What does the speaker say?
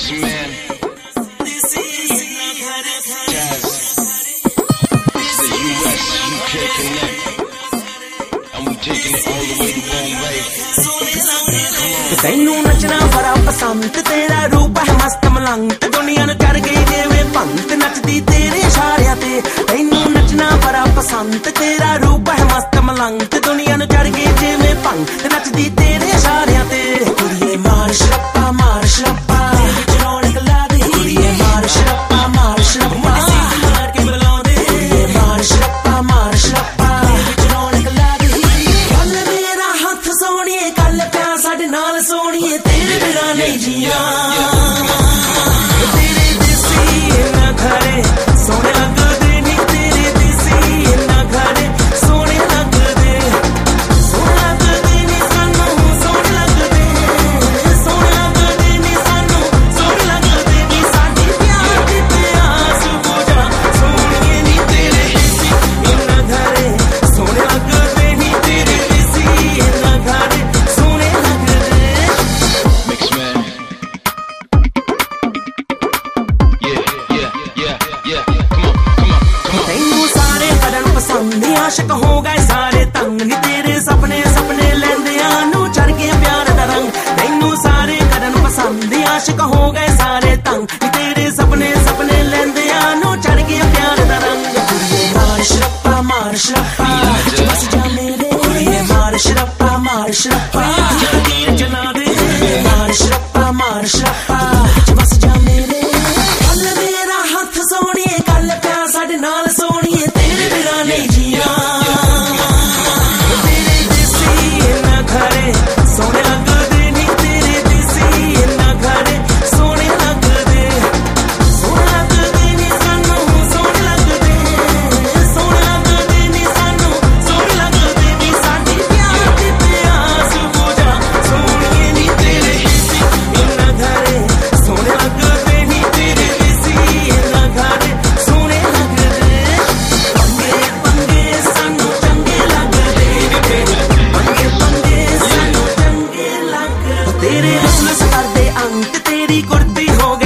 Mixing man. Jazz. It's the US, UK connect. And we taking it all the way to Bombay. ਤੈਨੂੰ ਨੱਚਣਾ ਬੜਾ ਪਸੰਦ ਤੇਰਾ ਰੂਪ ਹੈ ਮਸਤ ਮਲੰਗ ਤੇ ਦੁਨੀਆ ਨੂੰ ਚੜ ਗਈ ਜਿਵੇਂ ਭੰਤ ਨੱਚਦੀ ਤੇਰੇ ਇਸ਼ਾਰਿਆਂ ਤੇ ਤੈਨੂੰ ਨੱਚਣਾ ਬੜਾ ਪਸੰਦ ਤੇਰਾ ਰੂਪ ਹੈ ਮਸਤ ਮਲੰਗ ਤੇ ਦੁਨੀਆ ਨੂੰ ਚੜ ਗਈ ਜਿਵੇਂ ਭੰਤ ਨੱਚਦੀ ਤੇਰੇ ਇਸ਼ਾਰਿਆਂ ਤੇ ਕੁੜੀਏ ਮਾਰ ਸ਼ਰਪਾ ਰੌਣਕ ਲਾ ਦੇ ਕੁੜੀਏ ਮਾਰ ਸ਼ਰਪਾ ਮਾਰ ਕੇ ਬੁਲਾਉਂਦੇ ਕੁੜੀਏ ਮਾਰ ਸ਼ਰਪਾ ਰੌਣਕ ਲਾ ਦੇ ਕੱਲ ਮੇਰਾ ਹੱਥ ਸੋਹਣੀਏ ਕੱਲ ਪਿਆ ਸਾਡੇ ਨਾਲ ਸੋਹਣੀਏ ਤੇਰੇ ਬਿਨਾਂ ਨਹੀਂ ਜੀਣਾ ਤੇਰੇ ਦੇਸੀ ਨਾ ਘਰੇ ਸੋਹਣੇ ਲੱਗਦੇ ਨੀ ਤੇਰੇ ਦੇਸੀ ਨਾ ਘਰੇ ਸੋਹਣੇ ਲੱਗਦੇ ਨੀ ਸਾਨੂੰ ਸੋਹਣੇ ਲੱਗਦੇ ਨੀ ਸਾਨੂੰ ਸੋਹਣੇ ਲੱਗਦੇ ਨੀ ਸਾਡੀ ਪਿਆਰ ਦੀ ਪਿਆਸ ਬੁਝਾ ਸੋਹਣੀਏ ਨੀ ਤੇਰੇ ਦੇਸੀ ਨਾ ਘਰੇ ਸੋਹਣੇ ਲੱਗਦੇ ਨੀ ਤੇਰੇ ਦੇਸੀ ਨਾ ਘਰੇ ਸੋਹਣੇ ਲੱਗਦੇ Mix man. Yeah. Come on. ਤੈਨੂੰ ਸਾਰੇ ਕਰਨ ਪਸੰਦ ਆਸ਼ਿਕ ਹੋ ਗਏ ਸਾਰੇ ਤੰਗ ਨੀ ਤੇਰੇ ਸੁਪਨੇ ਲੈਂਦਿਆਂ ਨੂੰ ਚੜ ਗਿਆ ਪਿਆਰ ਦਾ ਰੰਗ ਤੈਨੂੰ ਸਾਰੇ ਕਰਨ ਪਸੰਦ ਆਸ਼ਿਕ ਹੋ ਗਏ ਸਾਰੇ ਤੰਗ ਨੀ ਤੇਰੇ ਸੁਪਨੇ ਲੈਂਦਿਆਂ ਨੂੰ ਚੜ ਗਿਆ ਪਿਆਰ ਦਾ ਰੰਗ ਕੁੜੀਏ ਮਾਰ ਸ਼ਰਪਾ ਬਸ ਜਾ ਮੇਰੇ ਕੁੜੀਏ ਮਾਰ ਸ਼ਰਪਾ ਜਲਦੀ ਚਲਾ ਦੇ ਮਾਰ ਸ਼ਰਪਾ ਬਸ ਜਾ ਮੇਰੇ ਕੱਲ ਮੇਰਾ ਹੱਥ ਸੋਹਣੀਏ ਕੱਲ ਪਿਆ ਸਾਡੇ ਨਾਲ ਸੋਹਣੀਏ ਤੇਰੇ ਬਿਨਾਂ ਨਹੀਂ ਜੀਣਾ ਤੇਰੇ ਦੇਸੀ ਨਾ ਘਰੇ ਸੋਹਣੇ ਲੱਗਦੇ ਨੀ ਤੇਰੇ ਦੇਸੀ ਨਾ ਘਰੇ ਸੋਹਣੇ ਲੱਗਦੇ ਨੀ ਸਾਨੂੰ ਸੋਹਣੇ ਲੱਗਦੇ ਨੀ ਸਾਨੂੰ ਸੋਹਣੇ ਲੱਗਦੇ ਨੀ ਸਾਡੀ ਪਿਆਰ ਦੀ ਪਿਆਸ ਬੁਝਾ ਸੋਹਣੀਏ ਨੀ ਤੇਰੇ ਦੇਸੀ ਨਾ ਘਰੇ ਸੋਹਣੇ ਲੱਗਦੇ ਨੀ ਤੇਰੇ ਦੇਸੀ ਨਾ ਘਰੇ ਸੋਹਣੇ ਲੱਗਦੇ ਪੰਗੇ ਸਾਨੂੰ ਚੰਗੇ ਲੱਗਦੇ ਪੰਗੇ ਸਾਨੂੰ ਚੰਗੇ ਲੱਗਦੇ ਤੇਰੇ ਹੁਸਨ ਕਰਦੇ ਅੰਕ ਤੇਰੀ ਕੁਰਤੀ ਹੋ ਗਈ